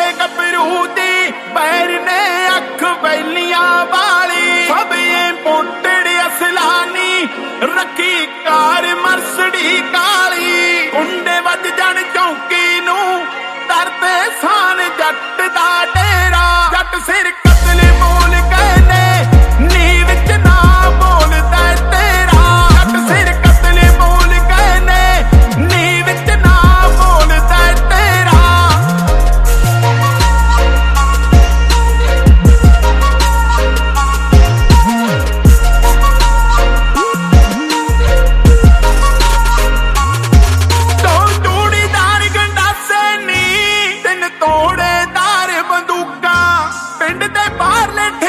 ਦੇ ਗੱਭਰੂ ਦੀ ਪੈਰ ਨੇ ਅੱਖ ਵੈਲੀਆਂ ਵਾਲੀ ਸਭ ਇੰਪੋਰਟਡ ਅਸਲਾਨੀ ਰੱਖੀ ਕਾਰ ਮਰਸਡੀ ਕਾਲੀ ਕੁੰਡੇ ਵੱਜ ਜਾਣ ਚੌਂਕੀ ਨੂੰ ਤਰਦੇ ਸਾਨ ਜੱਟ ਦਾ ਡੇਰਾ ਜੱਟ ਸਿਰ ਕਤਲ ਬੋਲ ਕਹਿੰਦੇ ਨੀ ਵਿੱਚ ਨਾ ਬੋਲਦਾ ਤੇਰਾ ਜੱਟ ਸਿਰ ਕਤਲ ਬੋਲ ਕਹਿੰਦੇ ਨੀ ਵਿੱਚ ਨਾ ਬੋਲਦਾ ਤੇਰਾ ਦੋ ਚੂੜੀਦਾਰ ਗੰਡਾਸੇ ਨੀ ਤਿੰਨ ਤੋੜੇਦਾਰ ਬੰਦੂਕਾਂ ਪਿੰਡ ਦੇ ਬਾਹਰਲੇ